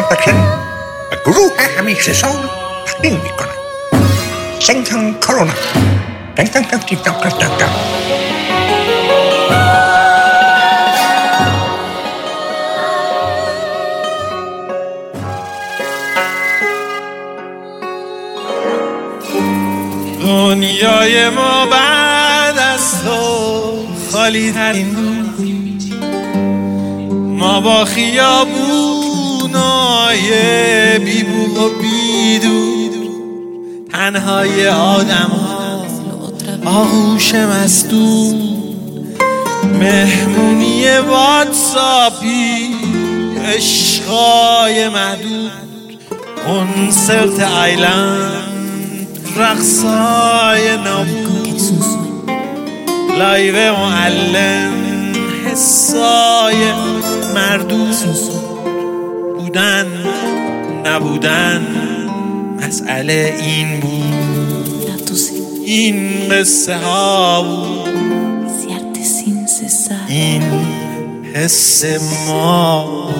پروداکشن و گروه همیشه سال تقدیم میکنن سنگتان کرونا دنیای ما بعد از تو خالی ترین بود. ما با خیابونای بی بوق و بیدود، تنهای آدم ها آغوش مسدود، مهمونی واتساپی عشقای محدود، کنسرت آیلند رقصای نابود، لایو معلم حسای مردود، بودن نبودن مسئله این بود، این قصه ها بود، این حس ما.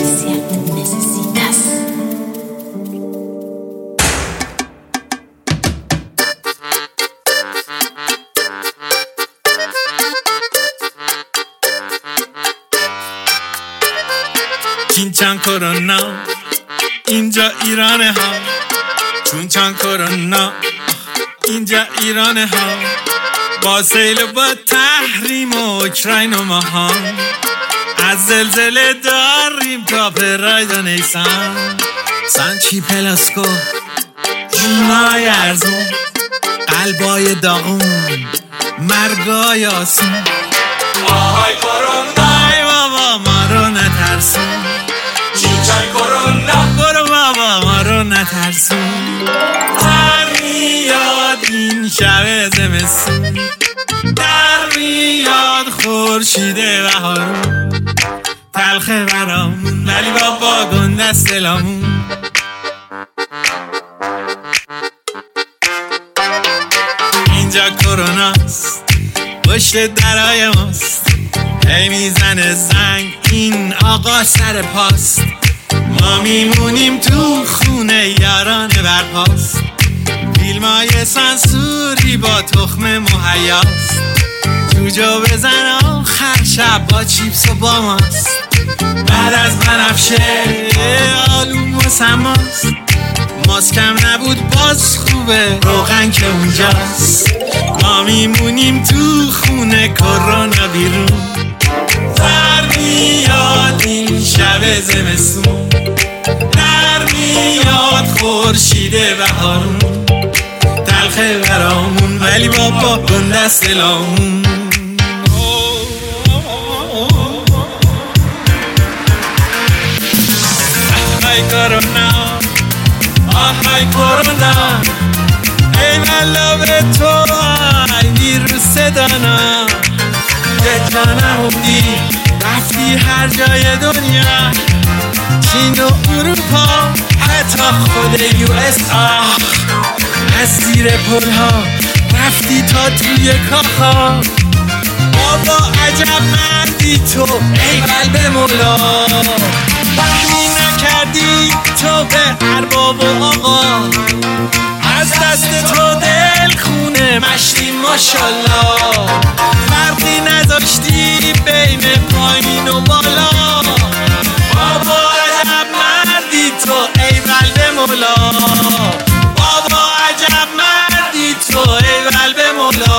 چینچان کرونا اینجا ایرانه ها، چونچان کرونا اینجا ایرانه ها، با سیل و با تحریم و اوکراین و ماها، از زلزله داریم تا پراید و نیسان، سانچی پلاسکو جونای ارزون، قلبای داغون مرگای آسون. آهای کرونا ای بابا ما رو نترسون، چینچان کرونا برو بابا ما رو نترسون. در میاد این شب زمستون، در میاد خورشید بهارون، تلخه برامون ولی بابا گنده است دلامون. اینجا کروناست پشت درای ماست، هی میزنه زنگ این آقا سر پاست، ما میمونیم تو خونه یاران برپاست، فیلمای سانسوری با تخم مهیاست، جوجو بزن آخر شب با چیپس و با ماست، بعد از بنفشه آلوم و سماست، ماسکم نبود باز خوبه روغن که اونجاست، ما میمونیم تو خونه کرونا بیرون، در میاد این شب زمستون، در میاد خورشید بهارون، تلخه برامون ولی بابا گنده است دلامون. آهای کرونا آهای کرونا ای والا به تو ای ویروس دانا، یه جانم بودی رفتی هر جای دنیا، چین و اروپا حتی خود یو اس آ، از زیر پل ها رفتی تا توی کاخا، بابا عجب مردی تو ای قلب مولا، فهمی نکردی تو به ارباب و آقا، از دست تو دل خونه مشتی ماشالله، فرقی نداشتی بین پایین و بالا، بابا عجب مردی تو ای قلب مولا، بابا عجب مردی تو ای قلب مولا.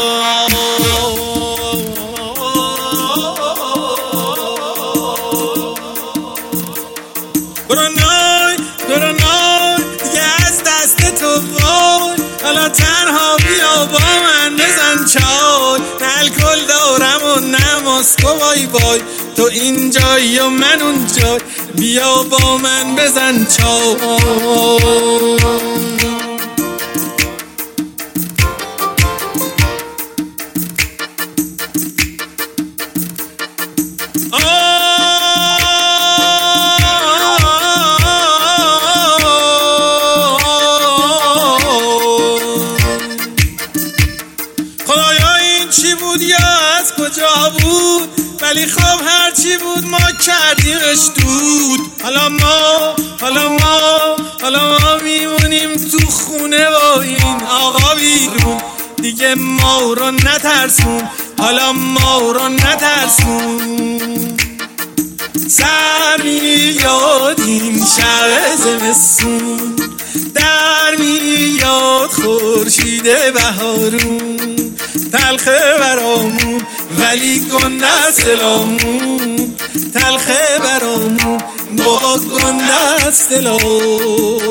کرونای کرونای دیگه از دست تو وای، حالا تنها بیا با من بزن چای، نه الکل دارم و نه ماسکو وای وای، تو اینجایی و من اونجای، بیا با من بزن چای. ولی خب هرچی بود ما کردیمش دود. حالا ما میمونیم تو خونه با این آقا بیرون. دیگه ما رو نترسون، حالا ما رو نترسون. سر میاد این شب زمستون، در میاد خورشید بهارون. تلخه برامون ولی گنده سلامون، تلخه برامون با گنده سلامون.